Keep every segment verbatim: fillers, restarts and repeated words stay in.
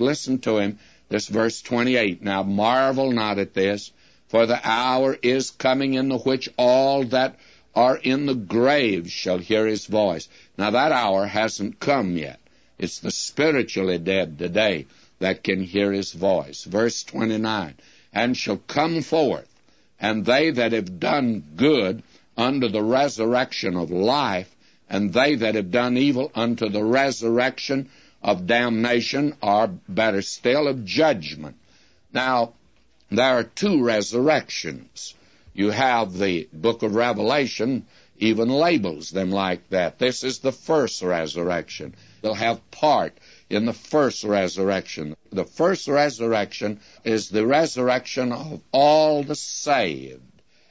Listen to him, this verse twenty-eight. Now marvel not at this, for the hour is coming in the which all that are in the grave shall hear his voice. Now that hour hasn't come yet. It's the spiritually dead today that can hear his voice. Verse twenty-nine, and shall come forth, and they that have done good unto the resurrection of life, and they that have done evil unto the resurrection of damnation, or better still, of judgment. Now, there are two resurrections. You have the book of Revelation even labels them like that. This is the first resurrection. They'll have part in the first resurrection. The first resurrection is the resurrection of all the saved.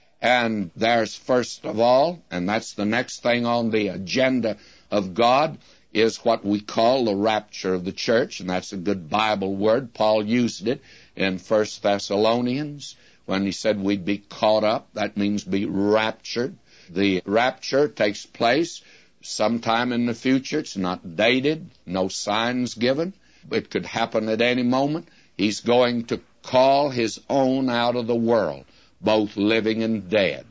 And there's first of all, and that's the next thing on the agenda of God, is what we call the rapture of the church, and that's a good Bible word. Paul used it in First Thessalonians when he said we'd be caught up. That means be raptured. The rapture takes place sometime in the future. It's not dated, no signs given. It could happen at any moment. He's going to call his own out of the world, both living and dead.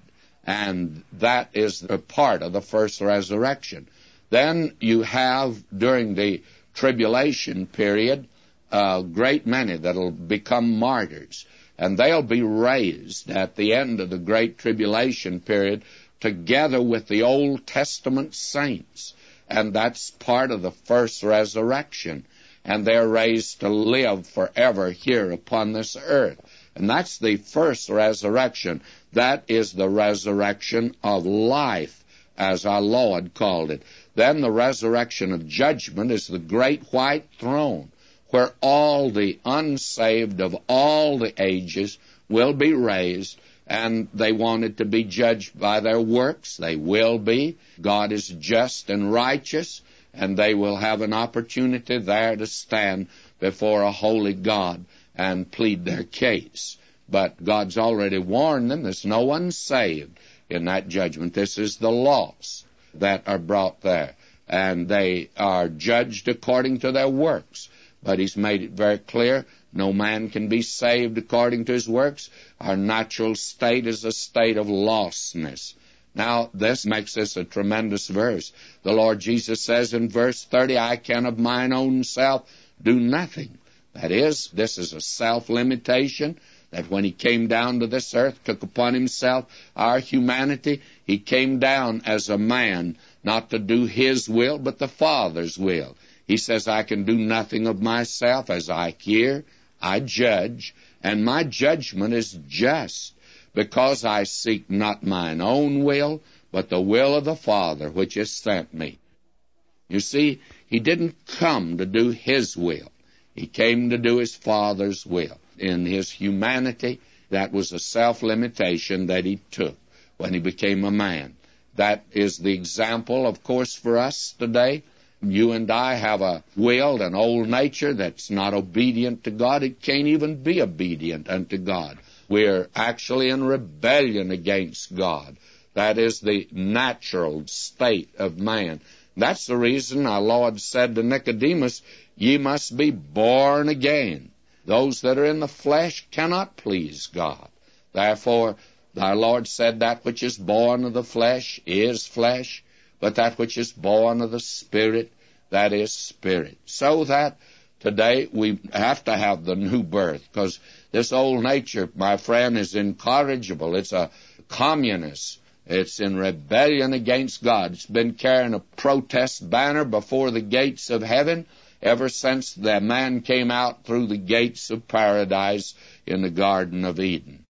And that is a part of the first resurrection. Then you have, during the tribulation period, a great many that will become martyrs. And they'll be raised at the end of the great tribulation period together with the Old Testament saints. And that's part of the first resurrection. And they're raised to live forever here upon this earth. And that's the first resurrection. That is the resurrection of life, as our Lord called it. Then the resurrection of judgment is the great white throne, where all the unsaved of all the ages will be raised, and they wanted to be judged by their works. They will be. God is just and righteous, and they will have an opportunity there to stand before a holy God and plead their case. But God's already warned them there's no one saved in that judgment. This is the lost that are brought there, and they are judged according to their works. But he's made it very clear, no man can be saved according to his works. Our natural state is a state of lostness. Now, this makes this a tremendous verse. The Lord Jesus says in verse thirty, I can of mine own self do nothing. That is, this is a self-limitation, that when he came down to this earth, took upon himself our humanity, he came down as a man, not to do his will, but the Father's will. He says, I can do nothing of myself. As I hear, I judge, and my judgment is just, because I seek not mine own will, but the will of the Father which has sent me. You see, he didn't come to do his will. He came to do his Father's will. In his humanity, that was a self-limitation that he took when he became a man. That is the example, of course, for us today. You and I have a will, an old nature that's not obedient to God. It can't even be obedient unto God. We're actually in rebellion against God. That is the natural state of man. That's the reason our Lord said to Nicodemus, ye must be born again. Those that are in the flesh cannot please God. Therefore, our Lord said, that which is born of the flesh is flesh, but that which is born of the Spirit, that is spirit. So that today we have to have the new birth, because this old nature, my friend, is incorrigible. It's a communist. It's in rebellion against God. It's been carrying a protest banner before the gates of heaven ever since the man came out through the gates of paradise in the Garden of Eden.